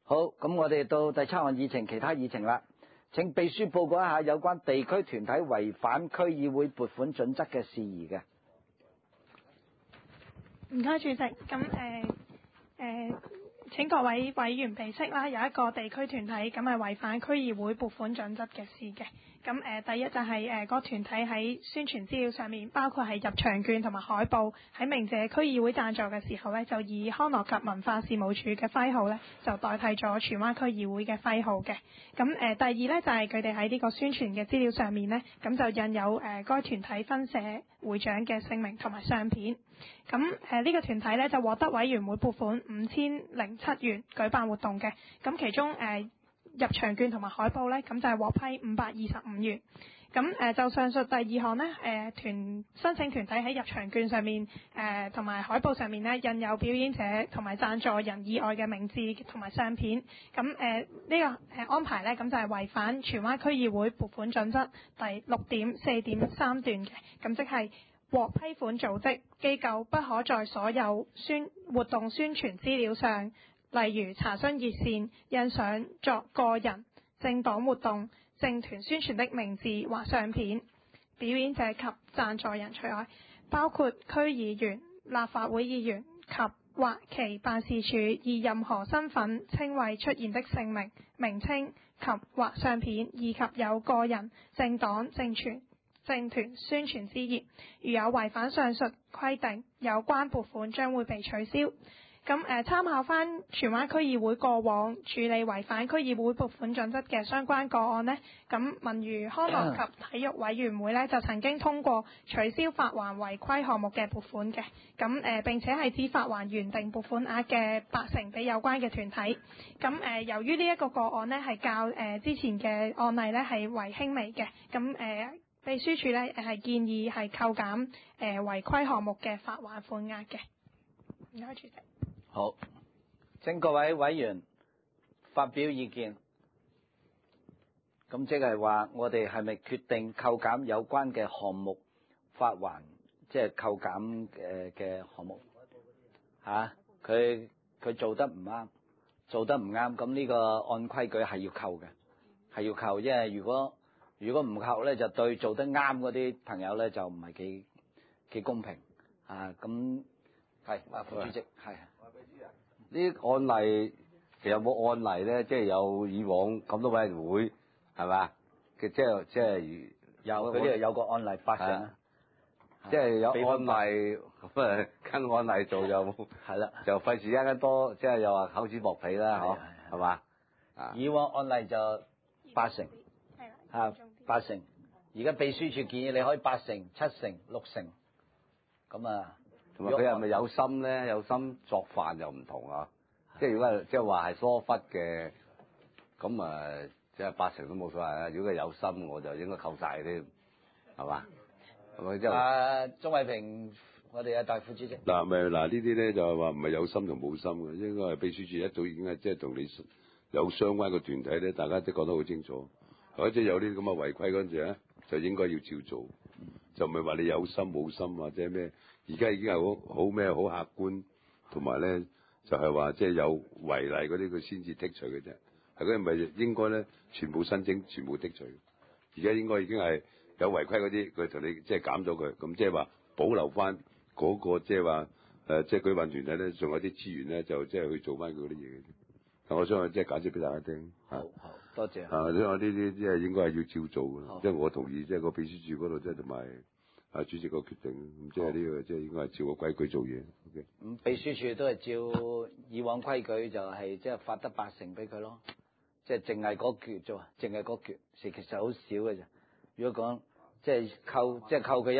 好，咁我哋到第7項議程，其他議程啦。請秘書報告一下有關地區團體違反區議會撥款準則嘅事宜嘅。 唔該，主席。咁請各位委員備悉啦，有一個地區團體咁係違反區議會撥款準則嘅事嘅。咁第一就係個團體喺宣傳資料上面，包括係入場券同埋海報，喺鳴謝區議會贊助嘅時候呢，就以康樂及文化事務署嘅徽號呢，就代替咗荃灣區議會嘅徽號嘅。咁第二呢，就係佢哋喺呢個宣傳嘅資料上面呢，咁就印有該團體分社會長嘅姓名同埋相片。咁呢個團體呢，就獲得委員會撥款5007元舉辦活動嘅。咁其中入場券同埋海報呢，咁就係獲批525元。咁就上述第2項呢，申請團體喺入場券上面同埋海報上面呢，印有表演者同埋贊助人以外嘅名字同埋相片。咁呢個安排呢，咁就係違反荃灣區議會撥款準則第6.4.3段嘅。咁即係獲批款組織機構不可在所有活動宣傳資料上，例如查詢熱線、印相作個人、政黨活動、政團宣傳的名字或相片，表演者及贊助人除外，包括區議員、立法會議員及或其辦事處以任何身份稱謂出現的姓名、名稱及或相片，以及有個人、政黨、政團宣傳之嫌，如有違反上述規定，有關撥款將會被取消。咁參考翻荃灣區議會過往處理違反區議會撥款準則嘅相關個案呢，咁文娛康樂及體育委員會呢，就曾經通過取消發還違規項目嘅撥款嘅。咁並且係只發還原定撥款額嘅80%俾有關嘅團體。咁由於呢一個個案呢，係較之前嘅案例呢，係為輕微嘅，咁秘書處呢，係建議係扣減違規項目嘅發還款額嘅。唔該，主席。 好，請各位委員發表意見。咁即係話，我哋係咪決定扣減有關嘅項目發還，即係扣減嘅項目？佢做得唔啱，咁呢個按規矩係要扣嘅，係要扣，因為如果唔扣咧，就對做得啱嗰啲朋友咧就唔係幾公平啊！咁係副主席係。 呢啲案例其實有冇案例咧？即係有以往咁多委員會係嘛？即係有嗰啲有個案例發生啦， 即係有案例咁跟案例做又係啦，就費事一間多，即係又話口齒薄皮啦，嗬係嘛？ 以往案例就80%，係80%，而家秘書處建議你可以80%、70%、60%，咁啊。 同埋佢係咪有心咧？有心作飯又唔同啊！即係如果係即係話係疏忽嘅，咁即係80%都冇所謂啦。如果佢有心，我就應該扣晒添，係嘛？係咪即係？ 鍾偉平，我哋嘅大副主席。 嗱呢啲咧就係話唔係有心同冇心嘅，應該係秘書處一早已經係即係同你有相關嘅團體咧，大家都講得好清楚。或者有啲咁嘅違規嗰陣時咧，就應該要照做，就唔係話你有心冇心或者咩。而家已經係好咩好客觀，同埋咧就係話即係有違例嗰啲佢先至剔除嘅啫。係嗰啲咪應該咧全部申請全部剔除。而家應該已經係有違規嗰啲，佢同你即係減咗佢，咁即係話保留翻嗰個即係話即係舉辦團體咧，仲有啲資源咧，就即係去做翻佢嗰啲嘢嘅。但我想即係解釋俾大家聽。 好，多謝。 因為呢啲即係應該係要照做嘅，即係我同意，即係個秘書處嗰度即係同埋主席個決定，咁即係呢個即係應該係照個規矩做嘢。OK。 咁秘書處都係照以往規矩，就係即係發得80%俾佢咯，即係淨係嗰橛啫，淨係嗰橛，其實好少嘅啫。如果講即係扣佢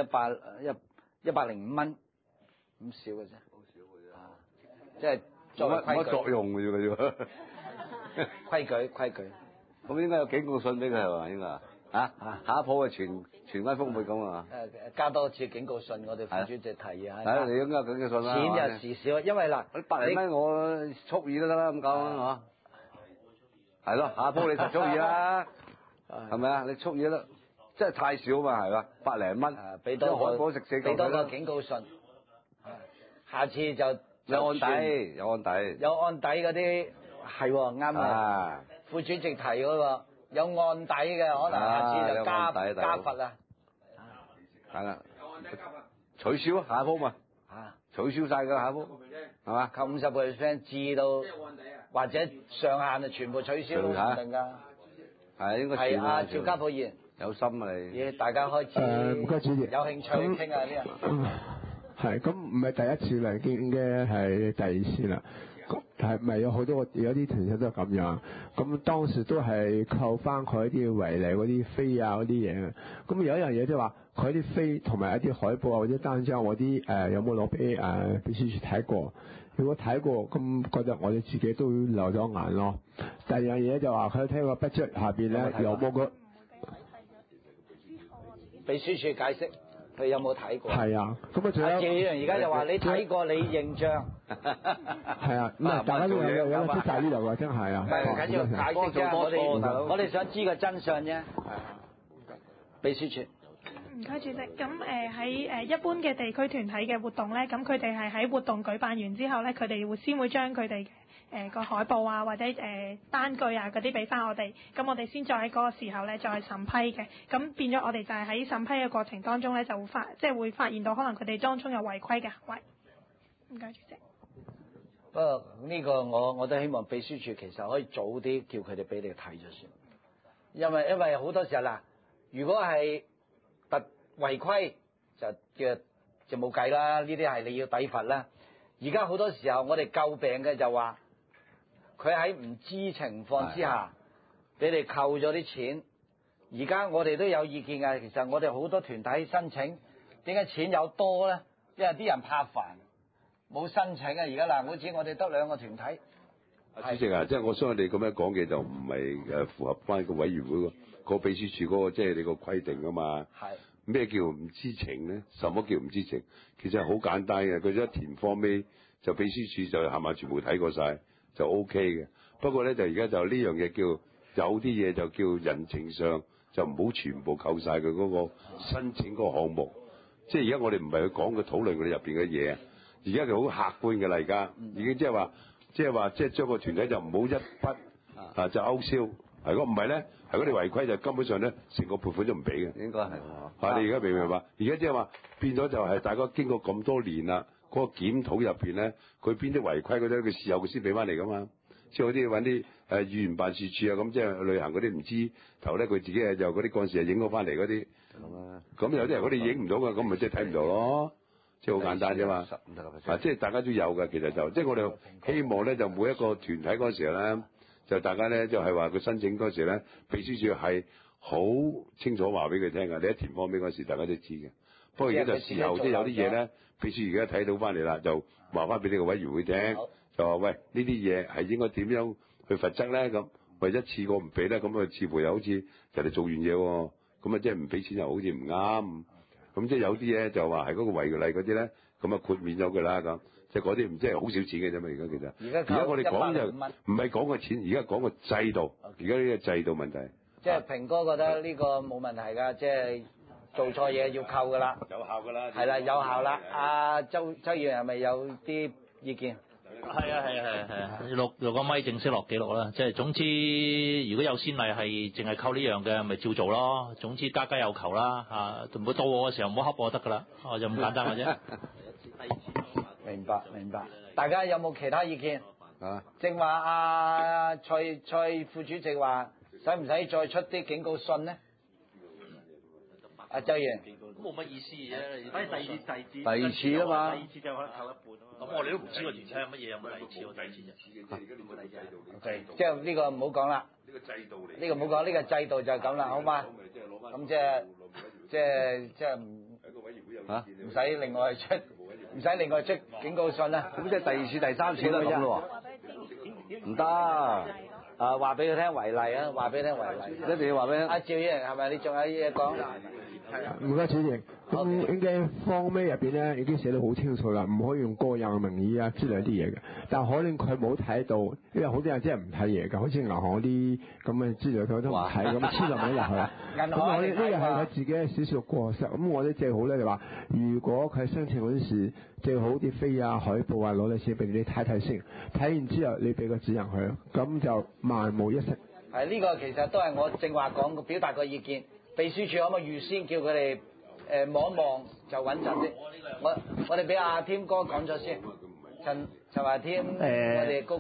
105蚊，咁少嘅啫，好少嘅啫，即係作為規矩冇乜作用嘅啫， 規矩。 咁應該有警告信俾佢係嘛？應該下一鋪嘅全威福會咁啊？ 加多次警告信，我哋副主席提議啊。 係你應該有警告信啦。 錢有時少，因為嗱 ，100零蚊我蓄意都得啦，咁講嚇。係咯，下一鋪你實蓄意啦，係咪啊？你蓄意啦，真係太少嘛，係嘛？100零蚊，俾多個警告信，下次就有案底， 有案底嗰啲係喎，啱啊！副主席提嗰個有案底嘅，可能下次就加罰啦。 係啦，取消下一鋪嘛，取消晒個下一鋪，係嘛？ 扣50%至到或者上限就全部取消都唔定㗎。 係應該係啊，趙家寶議員有心啊你。 咦，大家開始唔該主席， 有興趣傾下呢樣。 係咁唔係第一次啦，應該係第二次啦。係咪有好多有啲團體都係咁樣？咁當時都係扣翻佢啲違例嗰啲飛啊嗰啲嘢。咁有一樣嘢即係話，佢啲飛同埋一啲海報啊或者單張嗰啲有冇攞俾秘書處睇過？如果睇過，咁覺得我哋自己都流咗眼咯。第二樣嘢就話佢睇個 budget 下邊咧有冇個秘書處解釋佢有冇睇過？ 係啊，咁啊仲有趙議員而家就話你睇過你認帳。 係啊，咁啊大家都有出曬呢度㗎，真係啊。 唔係緊要解釋啫，我哋想知個真相啫。秘書處。 唔該主席，咁喺一般嘅地區團體嘅活動咧，咁佢哋係喺活動舉辦完之後咧，佢哋先會將佢哋個海報啊或者單據啊嗰啲俾翻我哋，咁我哋先再喺嗰個時候咧再審批嘅，咁變咗我哋就係喺審批嘅過程當中咧就會發現到可能佢哋當中有違規嘅行為。唔該主席。 不過呢個我都希望秘書處其實可以早啲叫佢哋俾你睇咗先，因為好多時候嗱，如果係違規就冇計啦，呢啲係你要抵罰啦。而家好多時候我哋詬病嘅就話佢喺唔知情況之下俾你扣咗啲錢。而家我哋都有意見㗎，其實我哋好多團體申請，點解錢有多咧？因為啲人怕煩，冇申請啊。而家嗱，好似我哋得2個團體。 主席啊，即係我相信你咁樣講嘅就唔係符合翻個委員會個秘書處嗰個即係你個規定啊嘛。 係。 咩叫唔知情咧？什麼叫唔知情？其實係好簡單嘅，佢一填form尾就秘書處就係咪全部睇過晒就 OK 嘅。不過咧就而家就呢樣嘢叫有啲嘢就叫人情上就唔好全部扣晒佢嗰個申請嗰個項目。即係而家我哋唔係去講佢討論佢哋入邊嘅嘢啊，而家就好客觀嘅啦。而家已經即係話將個團體就唔好一筆就勾銷。如果唔係咧，係嗰啲違規就根本上咧成個撥款都唔俾嘅。 應該係。 你而家明唔明白？而家即係話變咗就係大家經過咁多年啦，嗰個檢討入邊咧，佢邊啲違規嗰啲，佢事後佢先俾翻嚟噶嘛。即係好啲揾啲議員辦事處啊，咁即係旅行嗰啲唔知頭咧，佢自己就嗰啲幹事係影咗翻嚟嗰啲。咁有啲人嗰啲影唔到嘅，咁咪即係睇唔到咯。即係好簡單啫嘛。即係大家都有嘅，其實就即係我哋希望咧，就每一個團體嗰時候咧，就大家咧就係話佢申請嗰時咧，秘書處係好清楚話俾佢聽㗎。你一填方俾嗰時，大家都知嘅。不過而家就事後即係有啲嘢咧，秘書而家睇到翻嚟啦，就話翻俾呢個委員會聽，就話喂呢啲嘢係應該點樣去罰則咧？咁為一次過唔俾咧，咁啊似乎又好似人哋做完嘢喎，咁啊即係唔俾錢又好似唔啱。咁即係有啲嘢就話係嗰個違例嗰啲咧，咁啊豁免咗佢啦咁。即係嗰啲唔即係好少錢嘅啫嘛，而家其實。而家我哋講就唔係講個錢，而家講個制度。而家呢個制度問題。 即係平哥覺得呢個冇問題㗎，即係做錯嘢要扣㗎啦。 有效㗎啦。 係啦，有效啦。阿周議員係咪有啲意見？ 係啊，錄個咪正式落記錄啦。即係總之，如果有先例係淨係扣呢樣嘅，咪照做咯。總之家家有求啦，唔好到我嘅時候唔好恰我得㗎啦，就咁簡單嘅啫。 明白。大家有冇其他意見？正話阿蔡副主席話，使唔使再出啲警告信呢？阿周議員， 冇乜意思嘅啫。 第二次啊嘛。 第二次就可能扣一半。咁我哋都唔知個團體有乜嘢，有冇第二次喎？第二次啫。 OK，即係呢個唔好講啦。 呢個制度嚟。 呢個唔好講，呢個制度就係咁啦，好嘛？咁即係唔使另外出警告信啦。 咁即係第2次、第3次都咁咯喎。唔得。 話俾佢聽違例啊！話俾佢聽違例。 一定要話俾佢聽。 阿趙議員係咪你仲有嘢講？ 唔該主席，咁應該方尾入邊咧已經寫得好清楚啦，唔可以用個人嘅名義啊之類啲嘢嘅。但可能佢冇睇到，因為好多人真係唔睇嘢㗎，好似銀行嗰啲咁嘅資料佢都唔睇，咁黐落咪入去。 咁我呢個係佢自己嘅少少過失。咁我哋最好咧就話，如果佢申請嗰陣時，最好啲飛啊、海報啊攞嚟先俾你睇睇先，睇完之後你俾個指引佢，咁就萬無一失。 係呢個其實都係我正話講表達個意見，秘書處可唔可以預先叫佢哋望一望就穩陣啲？我哋俾阿添哥講咗先，陳華添，我哋高級。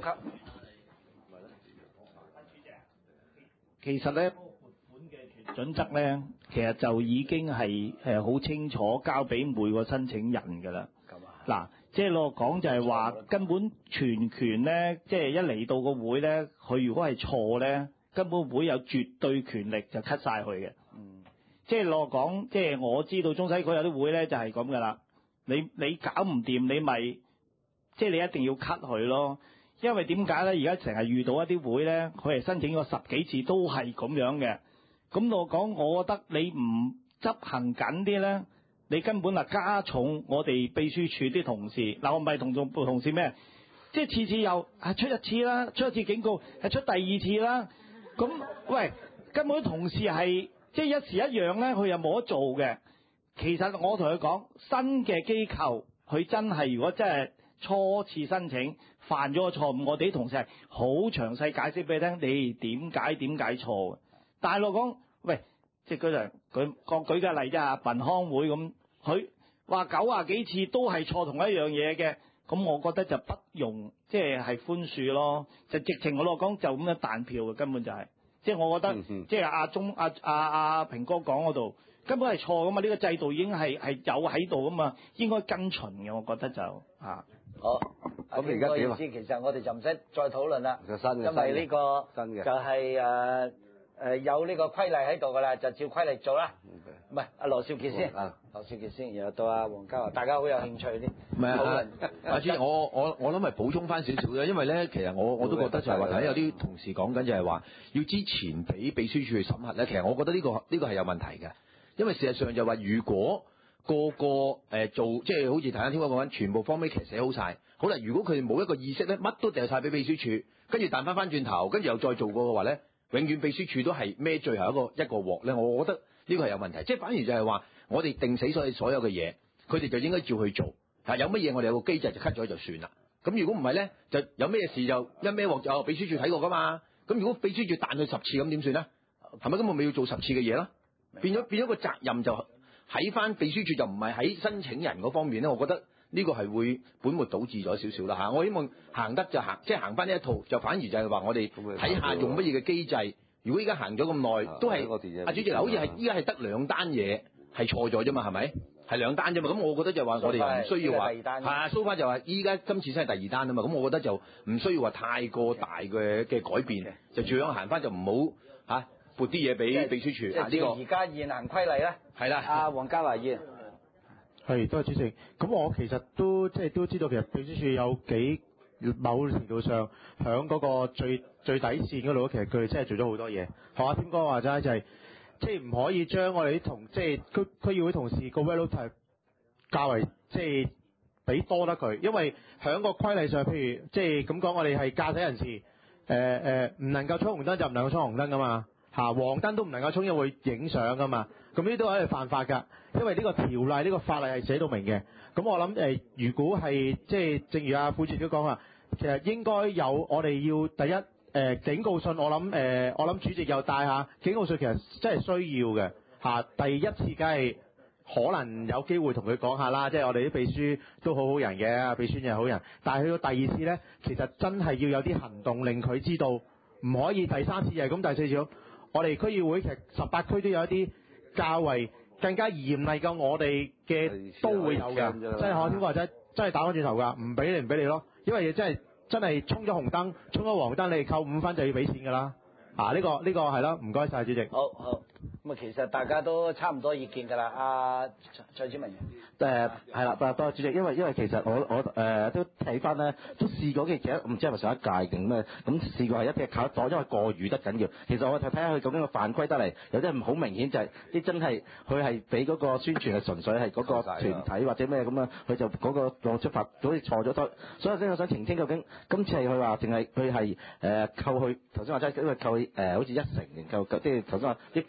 其實咧，撥款嘅準則咧，其實就已經係好清楚交俾每個申請人㗎啦。嗱，即係我講就係話，根本全權咧，即係一嚟到個會咧，佢如果係錯咧，根本會有絕對權力就 cut 晒佢嘅。即係我講，即係我知道中西區有啲會咧就係咁㗎啦。你搞唔掂，你咪即係你一定要 cut 佢咯。因為點解咧？而家成日遇到一啲會咧，佢係申請過10幾次都係咁樣嘅。咁我講，我覺得你唔執行緊啲咧，你根本係加重我哋秘書處啲同事。嗱，我唔係同事咩？即係次次又出一次啦，出一次警告，係出第二次啦。咁喂，根本同事係即係一時一樣咧，佢又冇得做嘅。其實我同佢講，新嘅機構佢真係如果真係初次申請犯咗個錯誤，我哋啲同事係好詳細解釋俾你聽，你點解錯嘅。大陸講，喂，即係舉個例啫，民康會咁，佢話90幾次都係錯同一樣嘢嘅，咁我覺得就不容即係寬恕咯，就直情我講就咁樣彈票嘅，根本就係、即係我覺得即係阿平哥講嗰度根本係錯噶嘛，呢個制度已經係有喺度噶嘛，應該跟循嘅，我覺得就嚇。好， 咁而家點啊？ 其實我哋就唔使再討論啦， 因為呢個就係有呢個規例喺度噶啦，就照規例做啦。唔係阿羅少傑先，羅少傑先，然後到阿黃家華，大家好有興趣啲。 唔係阿主席，我諗係補充翻少少啫，因為咧其實我都覺得就係話睇有啲同事講緊就係話要之前俾秘書處去審核咧，其實我覺得呢個係有問題嘅，因為事實上就話如果個做即係好似頭先聽我講緊，全部方面其實寫好晒。好啦，如果佢哋冇一個意識咧，乜都掉晒俾秘書處，跟住彈翻轉頭，跟住又再做過嘅話咧，永遠秘書處都係孭最後一個鑊咧。我覺得呢個係有問題，即係反而就係話我哋定死所有嘅嘢，佢哋就應該照去做。有乜嘢我哋有個機制就 cut 咗就算啦。咁如果唔係咧，就有咩事就一孭鑊就秘書處睇過噶嘛。咁如果秘書處彈佢10次咁點算咧？係咪咁我咪要做10次嘅嘢咯？變咗個責任就喺翻秘書處，就唔係喺申請人嗰方面咧。我覺得呢個係會本末倒置咗少少啦嚇。我希望行得就行，即係行翻呢一套，就反而就係話我哋睇下用乜嘢嘅機制。如果依家行咗咁耐，都係阿主席好似係依家係得2單嘢係錯咗啫嘛，係咪？係2單啫嘛。咁我覺得就話我哋又唔需要話係蘇翻就話依家今次先係第2單啊嘛。咁我覺得就唔需要話太過大嘅改變，就照樣行翻就唔好嚇撥啲嘢俾秘書處。 即係而家現行規例咧。係啦，阿黃家華議員。 係，多謝主席。咁我其實都知道，其實秘書處有某程度上響嗰個最底線嗰度，其實佢哋真係做咗好多嘢。學阿添哥話齋就係，即係唔可以將我哋啲即係區議會同事個 value 係較為即係俾多得佢，因為響個規例上，譬如即係咁講，我哋係駕駛人士，唔能夠衝紅燈就唔能夠衝紅燈噶嘛。黃燈都唔能夠衝，因為會影相噶嘛。咁呢啲都係犯法㗎，因為呢個條例呢個法例係寫到明嘅。咁我諗如果係即係正如阿副主席都講話，其實應該有我哋要第一警告信，我諗主席又帶下警告信，其實真係需要嘅嚇。第一次梗係可能有機會同佢講下啦，即係我哋啲秘書都好人嘅，秘書又係好人。但係去到第2次咧，其實真係要有啲行動令佢知道，唔可以第3次又係咁，第4次我哋區議會其實18區都有一啲較為更加嚴厲嘅，我哋嘅都會有嘅。真係我點話真係打翻轉頭㗎，唔俾你咯，因為真係衝咗紅燈、衝咗黃燈，你哋扣5分就要俾錢㗎啦。呢個係啦，唔該晒主席。好。 咁其實大家都差唔多意見㗎啦。阿蔡子明。 係啦，多謝主席，因為其實我都睇翻咧，都試過嘅，其實唔知係咪上一屆定咩，咁試過係一啲靠得擋，因為過譽得緊要。其實我睇下佢究竟個犯規得嚟，有啲好明顯就係啲真係佢係俾嗰個宣傳係純粹係嗰個團體或者咩咁啊，佢就嗰個浪出發好似錯咗多，所以先我想澄清究竟今次係佢話淨係佢係扣佢頭先話齋，因為扣好似1成，扣即係頭先話益服8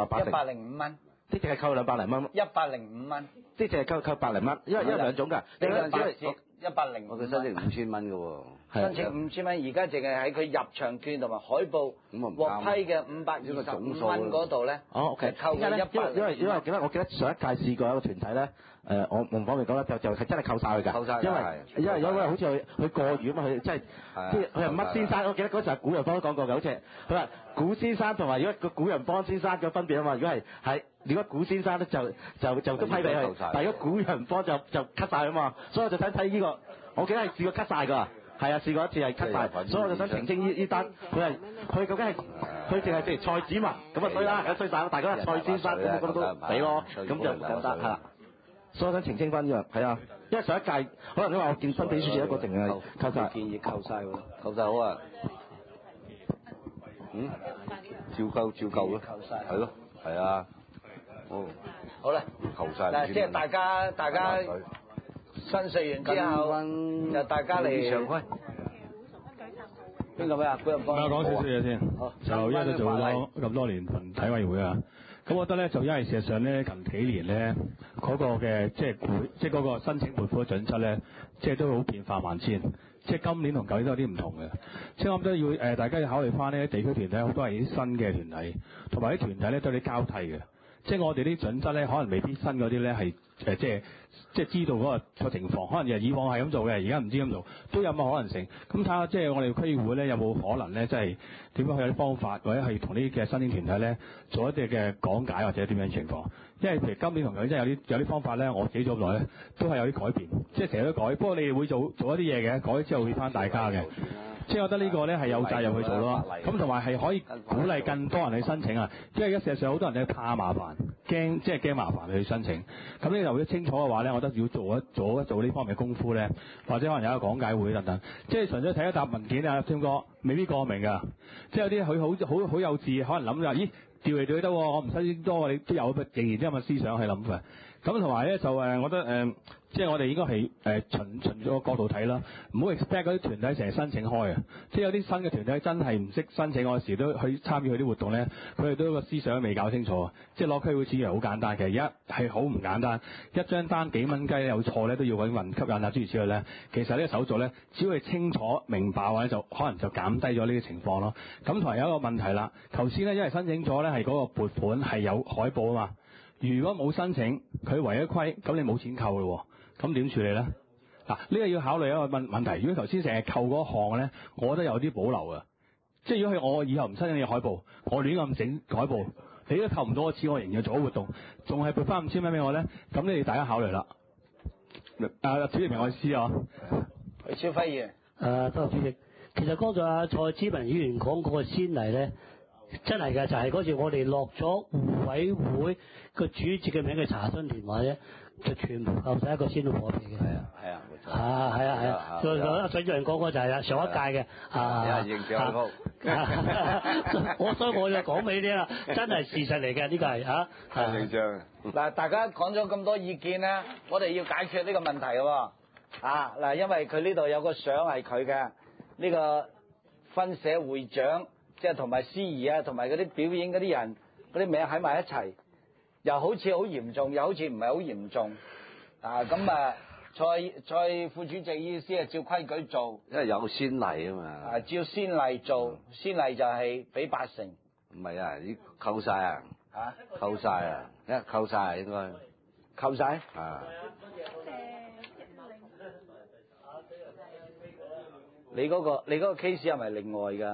105蚊， 即係淨係扣200零蚊。 105蚊， 即係淨係扣100零蚊，因為兩種㗎。 你兩折105。 我佢申請5000蚊嘅喎。 申請5000蚊，而家淨係喺佢入場券同埋海報獲批嘅525蚊嗰度咧。 哦 ，OK。 扣嘅100。 因為我記得上一屆試過一個團體咧，我唔方便講啦，就係真係扣晒佢㗎。 扣晒。 因為好似佢過譽啊嘛，佢即係即係佢係乜先生？我記得嗰時候古人邦都講過㗎，好似佢話古先生同埋如果個古人邦先生嘅分別啊嘛。如果古先生咧就都批俾佢，但係如果古人邦就 cut 晒啊嘛，所以我就想睇呢個，我記得係試過 cut 晒㗎。係啊，試過一次係 cut 晒，所以我就想澄清呢單，佢究竟係佢淨係譬如蔡子文咁啊衰啦，有衰晒，大家蔡先生咁我覺得都俾咯，咁就唔覺得係啦。所以我想澄清翻呢樣，係啊，因為上一屆可能你話我見分俾書一個淨係扣晒， 建議扣晒喎，扣晒好啊。照扣咯，係咯，係啊， 好啦， 扣晒。 嗱，即係大家申訴完之後，就大家嚟常規。邊個咩啊？古人邦。 我講少少嘢先。就因為都做咗咁多年體委會啊，咁我覺得咧，就因為事實上咧，近幾年咧嗰個嘅即係嗰個申請撥款嘅準則咧，即係都好變化萬千。即係今年同舊年都有啲唔同嘅，即係我諗都要大家要考慮翻呢地區團體好多係啲新嘅團體，同埋啲團體咧都有啲交替嘅。即係我哋啲準則咧，可能未必新嗰啲咧係即係知道嗰個情況，可能以往係咁做嘅，而家唔知咁做，都有冇可能性。咁睇下即係我哋區議會咧有冇可能咧，即係點樣去有啲方法，或者係同呢啲嘅申請團體咧做一啲嘅講解或者點樣情況。因為譬如今年同舊年真係有啲方法咧，我自己做落咧都係有啲改變，即係成日都改。不過你哋會做一啲嘢嘅，改之後會翻大家嘅。即係我覺得呢個咧係有責任去做咯，咁同埋係可以鼓勵更多人去申請啊！因為而家事實上好多人都怕麻煩，驚麻煩去申請。咁你留意清楚嘅話咧，我覺得要做呢方面嘅功夫咧，或者可能有一個講解會等等。即係純粹睇一沓文件啊，添哥未必過明㗎。即係有啲佢好幼稚，可能諗咗咦調嚟調去得喎，我唔申請多，你都有仍然都有咁嘅思想去諗嘅。咁同埋咧就我覺得即係我哋應該係循個角度睇啦，唔好 expect 嗰啲團體成日申請開啊！即係有啲新嘅團體真係唔識申請嗰時都去參與佢啲活動咧，佢哋都個思想未搞清楚啊！即係攞區會錢係好簡單嘅，而家係好唔簡單，一張單幾蚊雞有錯咧都要揾運吸引啊諸如此類咧。其實呢個手續咧，只要係清楚明白或者就可能就減低咗呢啲情況咯。咁同埋有一個問題啦，頭先咧因為申請咗咧係嗰個撥款係有海報啊嘛，如果冇申請佢違咗規，咁你冇錢扣咯。咁點處理咧？嗱，呢個要考慮一個問題。如果頭先成日扣嗰項咧，我覺得有啲保留嘅。即係如果係我以後唔申請你海報，我亂咁整海報，你都扣唔到我錢，我仍然做活動，仲係撥翻5000蚊俾我咧，咁你哋大家考慮啦。主席明我意思啊？ 許超輝議員。 多謝主席。其實剛才蔡子文議員講嗰個先例咧，真係嘅，就係嗰次我哋落咗互委會個主席嘅名嘅查詢電話啫。就全部扣晒一個先到火皮嘅。 係啊，冇錯。 係啊。蔡主任講過就係啦，上一屆嘅。 認賬所以我就講俾你聽啦，真係事實嚟嘅呢個係嚇。 認賬。 嗱，大家講咗咁多意見咧，我哋要解決呢個問題喎。嗱，因為佢呢度有個相係佢嘅，呢個分社會長，即係同埋司儀啊，同埋嗰啲表演嗰啲人嗰啲名喺埋一齊。又好似好嚴重，又好似唔係好嚴重，蔡副主席意思係照規矩做， 因為有先例啊嘛。 照先例做，先例就係俾80%。 唔係啊，呢扣晒啊。扣晒啊，扣晒啊應該。 扣晒？你嗰個 case 係咪另外㗎？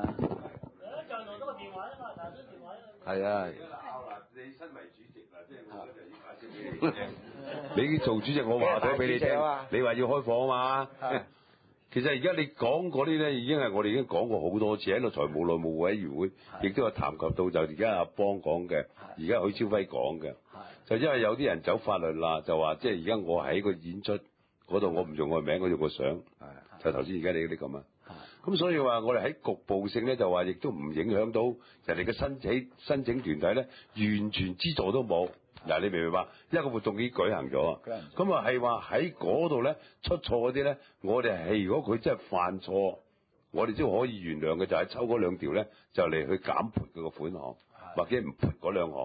係啊。 你身為主席嗱，即係我就要解釋俾你聽。你做主席，我話咗俾你聽，你話要開放啊嘛。其實而家你講嗰啲咧，已經係我哋已經講過好多次喺度財務內務委員會，亦都有談及到就而家阿邦講嘅，而家許超輝講嘅，就因為有啲人走法律啦，就話即係而家我喺個演出嗰度，我唔用個名，我用個相，就頭先而家你嗰啲咁啊。咁所以話我哋喺局部性咧，就話亦都唔影響到人哋嘅申請團體咧，完全資助都冇。嗱，你明唔明白？一個活動已經舉行咗，咁啊係話喺嗰度咧出錯嗰啲咧，我哋係如果佢真係犯錯，我哋都可以原諒嘅，就係抽嗰2條咧，就嚟去減撥佢個款項，或者唔撥嗰2項。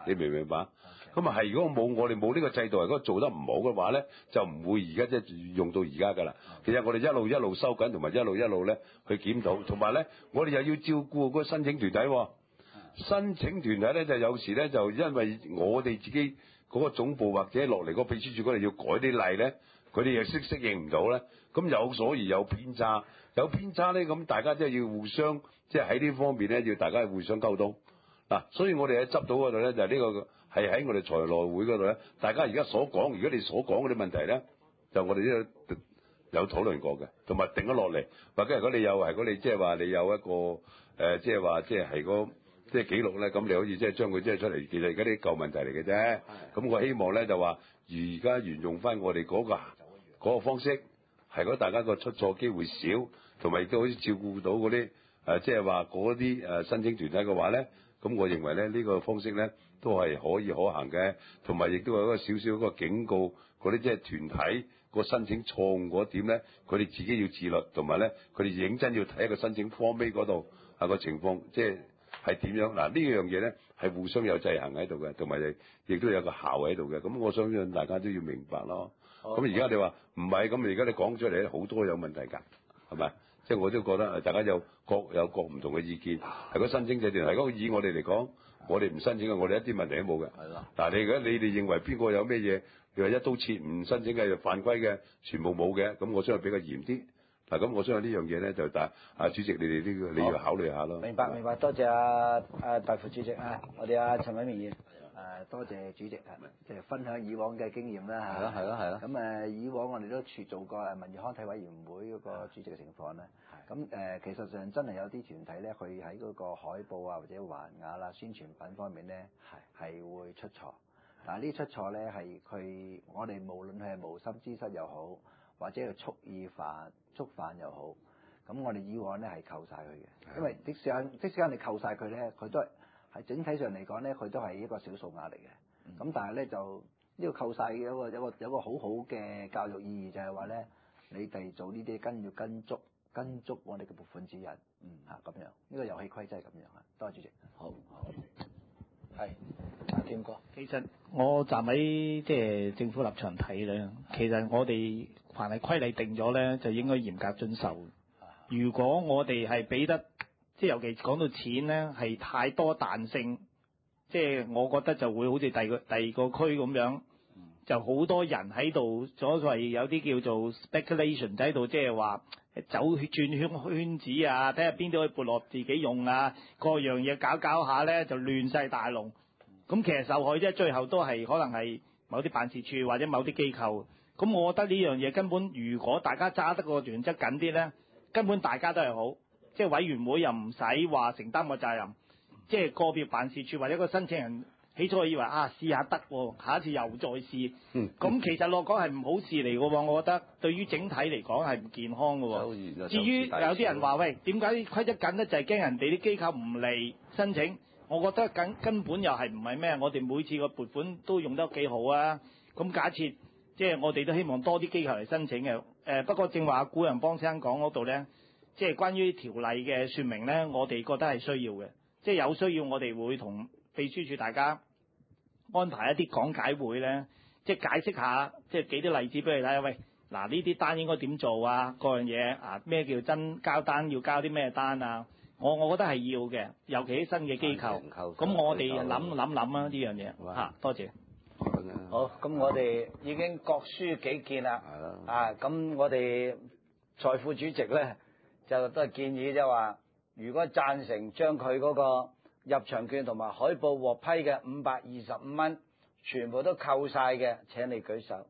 你明唔明白？咁啊係，如果我哋冇呢個制度，如果做得唔好嘅話咧，就唔會而家即係用到而家㗎啦。其實我哋一路收緊，同埋一路咧去檢討，同埋咧我哋又要照顧嗰個申請團體喎。申請團體咧就有時咧就因為我哋自己嗰個總部或者落嚟嗰個秘書處嗰度要改啲例咧，佢哋又適應唔到咧，咁所以有偏差咧，咁大家即係要互相即係喺呢方面咧要大家互相溝通嗱。所以我哋喺執到嗰度咧就呢個係喺我哋財內會嗰度咧，大家而家所講，如果你所講嗰啲問題咧，就我哋都有討論過嘅，同埋定咗落嚟，或者如果你即係話你有一個即係話即係嗰即係記錄咧，咁你可以即係將佢即係出嚟，其實而家啲舊問題嚟嘅啫。咁我希望咧就話而家沿用翻我哋嗰個方式，係嗰大家個出錯機會少，同埋亦都可以照顧到嗰啲即係話嗰啲申請團體嘅話咧，咁我認為咧呢個方式咧都係可以可行嘅，同埋亦都有一個少少個警告嗰啲即係團體個申請錯誤嗰點咧，佢哋自己要自律，同埋咧佢哋認真要睇一個申請 form 尾嗰度個情況，即係點樣嗱？呢樣嘢咧係互相有制衡喺度嘅，同埋亦都有個效喺度嘅。咁我相信大家都要明白咯。咁而家你話唔係咁，而家你講出嚟咧好多有問題㗎，係咪？即係我都覺得大家各有各唔同嘅意見。係個申請制團，係嗰個以我哋嚟講，我哋唔申請嘅，我哋一啲問題都冇嘅。係啦。但係你而家你哋認為邊個有咩嘢？你話一刀切唔申請嘅就犯規嘅，全部冇嘅，咁我相信比較嚴啲。嗱，咁我相信呢樣嘢咧就主席你哋呢個你要考慮下咯。 明白，多謝大副主席我哋陳偉明議員。 多謝主席即係分享以往嘅經驗啦嚇。 係咯。 咁以往我哋都做過民意康體委員會嗰個主席嘅情況咧。咁其實上真係有啲團體咧，佢喺嗰個海報或者橫額啦、宣傳品方面咧係會出錯。但係呢出錯咧係我哋無論係無心之失又好，或者係觸犯又好，咁我哋以往咧係扣晒佢嘅，因為即使間你扣晒佢咧，佢都係整體上嚟講咧，佢都係一個小數額嚟嘅。咁但係咧就呢個扣晒嘅有個好好嘅教育意義，就係話咧，你哋做呢啲要跟足我哋嘅撥款指引，咁樣呢個遊戲規則係咁樣啊。多謝主席。 好，係添哥。 其實我站喺即係政府立場睇咧，其實我哋凡係規例定咗咧，就應該嚴格遵守。如果我哋係俾得即係尤其講到錢咧，係太多彈性，即係我覺得就會好似第二個區咁樣，就好多人喺度，所謂有啲叫做 speculation 喺度，即係話轉圈子啊，睇下邊啲可以撥落自己用啊，各樣嘢搞下咧就亂晒大龍。咁其實受害者最後都係可能係某啲辦事處或者某啲機構。咁我覺得呢樣嘢根本，如果大家揸得個原則緊啲咧，根本大家都係好，即係委員會又唔使話承擔個責任，即係個別辦事處或者個申請人起初以為試下得喎，下一次又再試。咁其實落講係唔好事嚟嘅喎，我覺得對於整體嚟講係唔健康嘅喎。至於有啲人話喂，點解規則緊咧？就係驚人哋啲機構唔嚟申請。我覺得根本又係唔係咩？我哋每次個撥款都用得幾好啊！咁假設即係我哋都希望多啲機構嚟申請嘅。不過正話古人幫先生講嗰度咧，即係關於條例嘅説明咧，我哋覺得係需要嘅。即係有需要，我哋會同秘書處大家安排一啲講解會咧，即係解釋下，即係幾啲例子俾你睇下。喂，嗱呢啲單應該點做啊？各樣嘢咩叫真交單？要交啲咩單啊？我覺得係要嘅，尤其啲新嘅機構。咁我哋諗啊呢樣嘢嚇，多謝。 好，咁我哋已經各抒己見啦。咁我哋財副主席咧就都係建議即係話，如果贊成將佢嗰個入場券同埋海報獲批嘅525蚊全部都扣晒嘅，請你舉手。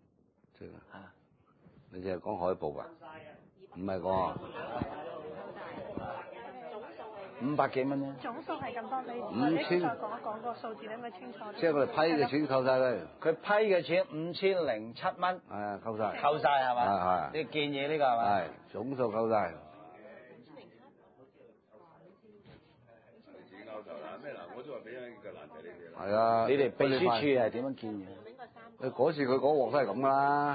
你淨係講海報㗎？唔係講。 500幾蚊啫。 總數係咁多，你再講一講個數字，應該清楚啲。 即係佢哋批嘅錢扣晒佢。 佢批嘅錢5007蚊。 係扣晒。 扣晒係嘛？ 係。 你建議呢個係嘛？ 係總數扣晒。 我都話俾一個難題你哋啦。 係啊。 你哋秘書處係點樣建議？ 嗰次佢嗰鑊都係咁㗎啦。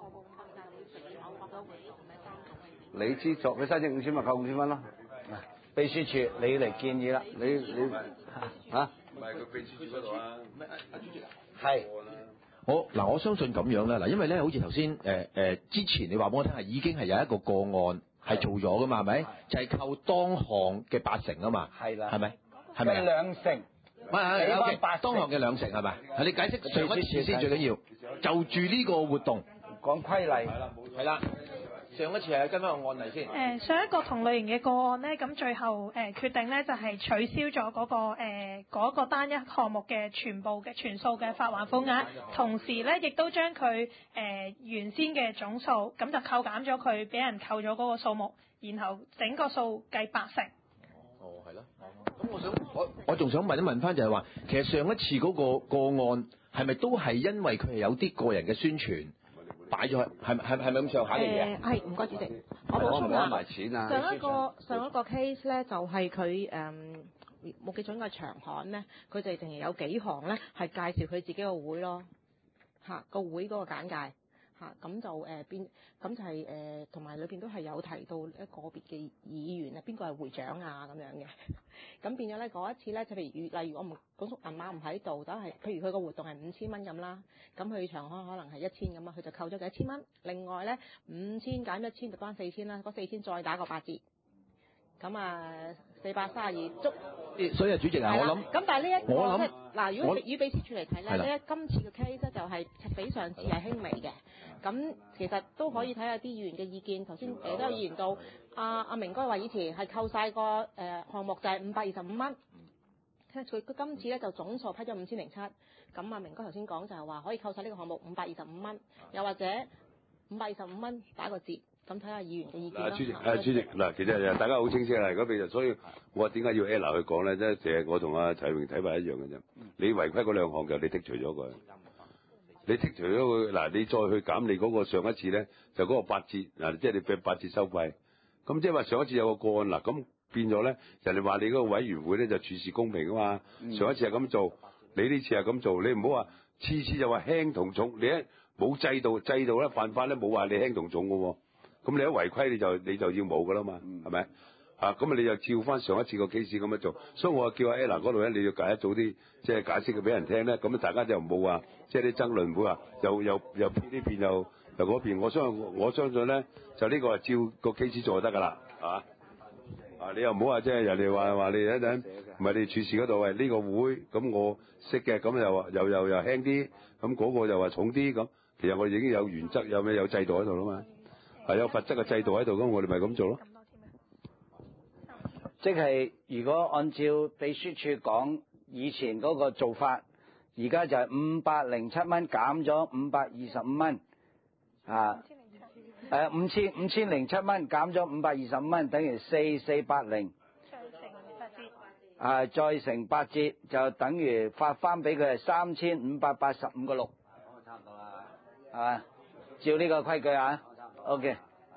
你資助佢申請5000咪扣5000蚊咯。 秘書處你嚟建議啦，你嚇唔係佢秘書處嗰度啊？ 咩啊？主席啊？ 係。 我相信咁樣啦，嗱，因為咧，好似頭先之前你話俾我聽係已經係有一個個案係做咗噶嘛，係咪？就係扣當項嘅8成啊嘛， 係啦， 係咪？係咪？ 2成， 係 OK，當項嘅2成係咪？係你解釋上一次先最緊要，就住呢個活動講規例係啦。上一次係跟翻個案例先。 上一個同類型嘅個案呢，咁最後決定呢就係取消咗嗰個單一項目嘅全數嘅發還款額，同時呢亦都將佢原先嘅總數咁就扣減咗佢俾人扣咗嗰個數目，然後整個數計8成。 哦，係咯。咁我仲想問翻就係話，其實上一次嗰個案係咪都係因為佢係有啲個人嘅宣傳？擺咗去，係咪咁上下嘅嘢？ 係，唔該主席，我補充下。 埋錢啊！ 上一個 case 咧，就係佢冇記錯應該係長刊咧，佢哋淨係有幾行咧係介紹佢自己個會咯，個會嗰個簡介咁就咁就係同埋裏邊都係有提到一個別嘅議員啊，邊個係會長啊咁樣嘅，咁變咗咧嗰一次咧，就例如我唔講叔銀碼唔喺度，就係譬如佢個活動係5000蚊咁啦，咁佢長刊可能係1000咁啊，佢就扣咗佢1000蚊，另外咧5000減1000就翻4000啦，嗰4000再打個8折，咁啊432足。 所以主席啊，我諗咁但係呢一個嗱，如果以秘書處嚟睇咧，今次嘅 case 咧就係比上次係輕微嘅。咁其實都可以睇下啲議員嘅意見。頭先都有議員到阿明哥話以前係扣晒個項目就係525蚊，佢今次咧就總數批咗5007。咁阿明哥頭先講就係話可以扣晒呢個項目525蚊，又或者525蚊打個折。咁睇下議員嘅意見啦。 主席，嗱，其實大家好清晰啦。如果譬如，所以我點解要 Ella 去講咧？即係其實我同阿齊榮睇法一樣嘅啫。你違規嗰2項就你剔除咗佢，你剔除咗佢，嗱，你再去減你嗰個上一次咧，就嗰個8折嗱，即係你俾8折收費。咁即係話上一次有個案嗱，咁變咗咧，人哋話你嗰個委員會咧就處事公平啊嘛。上一次係咁做，你呢次係咁做，你唔好話次次就話輕同重，你一冇制度咧犯法咧冇話你輕同重嘅喎。咁你一違規你就要冇噶啦嘛，係咪？咁你就照翻上一次個 case 咁樣做，所以我叫阿 Ella 嗰度咧，你要解一早啲，即係解釋佢俾人聽咧，咁大家就唔好話即係啲爭論，唔會話又偏呢邊又嗰邊。我相信咧，就呢個係照個 case 做就得噶啦，你又唔好話即係人哋話你一陣唔係你處事嗰度喂呢個會咁我識嘅，咁又輕啲，咁嗰個又話重啲咁，其實我哋已經有原則有制度喺度啦嘛。係有罰則嘅制度喺度，咁我哋咪咁做咯。 即係如果按照秘書處講以前嗰個做法，而家就係507蚊減咗525蚊5007蚊減咗525蚊，等於4480。再乘8折就等於發翻俾佢係3585個6。差唔多啦，係嘛？照呢個規矩啊。OK，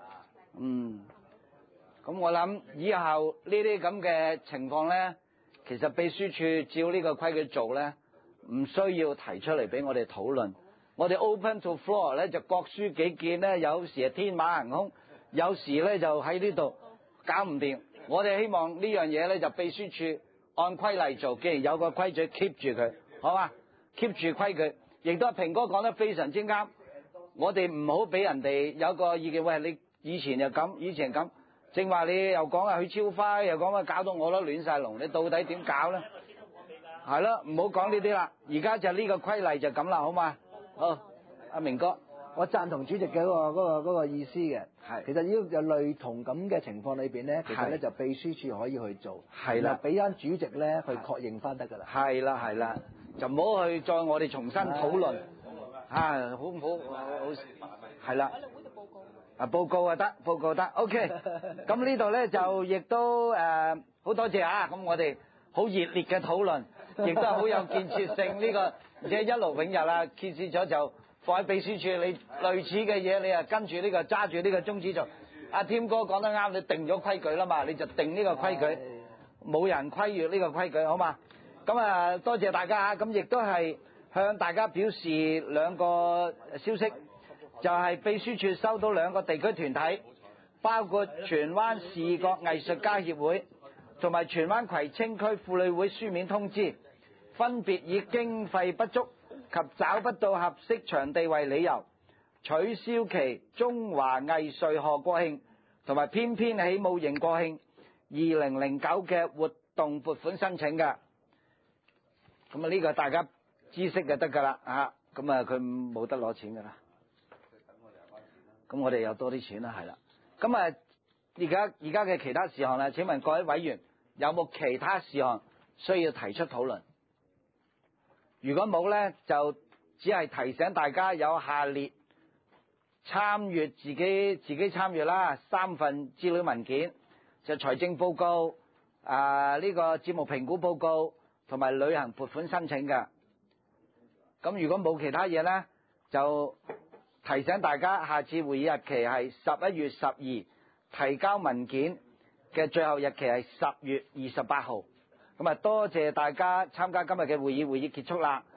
咁我諗以後呢啲咁嘅情況咧，其實秘書處照呢個規矩做咧，唔需要提出嚟俾我哋討論。我哋 open to floor 咧就各抒己見咧，有時係天馬行空，有時咧就喺呢度搞唔掂。我哋希望呢樣嘢咧就秘書處按規例做，既然有個規矩 keep 住佢，好嘛 ？keep 住規矩，亦都係平哥講得非常之啱。我哋唔好俾人哋有個意見，喂，你以前又咁，以前咁，正話你又講話去超輝，又講話搞到我都亂晒龍，你到底點搞咧？係咯，唔好講呢啲啦。而家就呢個規例就咁啦，好嘛？好，阿明哥， 我贊同主席嘅嗰個意思嘅。係，其實如果有類同咁嘅情況裏邊咧，其實咧就秘書處可以去做。係啦，俾翻主席咧去確認翻得㗎啦。 係啦，就唔好去再我哋重新討論。好唔好？係啦。報告啊得，報告得。OK， 咁呢度咧就亦都好多謝啊！咁我哋好熱烈嘅討論，亦都係好有建設性呢個，而且一勞永逸啊！揭示咗就放喺秘書處，你類似嘅嘢你啊跟住呢個揸住呢個宗旨做。阿添哥講得啱，你定咗規矩啦嘛，你就定呢個規矩，冇人規越呢個規矩，好嘛？咁多謝大家啊！咁亦都係向大家表示兩個消息，就係秘書處收到兩個地區團體，包括荃灣視覺藝術家協會同埋荃灣葵青區婦女會書面通知，分別以經費不足及找不到合適場地為理由，取消其中華藝穗賀國慶同埋翩翩起舞迎國慶2009嘅活動撥款申請嘅。咁啊呢個大家知識就得㗎啦嚇，咁啊佢冇得攞錢㗎啦。咁我哋有多啲錢啦，係啦。咁啊而家嘅其他事項啦，請問各位委員有冇其他事項需要提出討論？如果冇呢，就只係提醒大家有下列參閱自己參閱啦，3份資料文件，就財政報告、呢個節目評估報告同埋旅行撥款申請嘅。咁如果冇其他嘢呢，就提醒大家下次會議日期係11月12，提交文件嘅最後日期係10月28號。咁啊，多謝大家參加今日嘅會議，會議結束啦。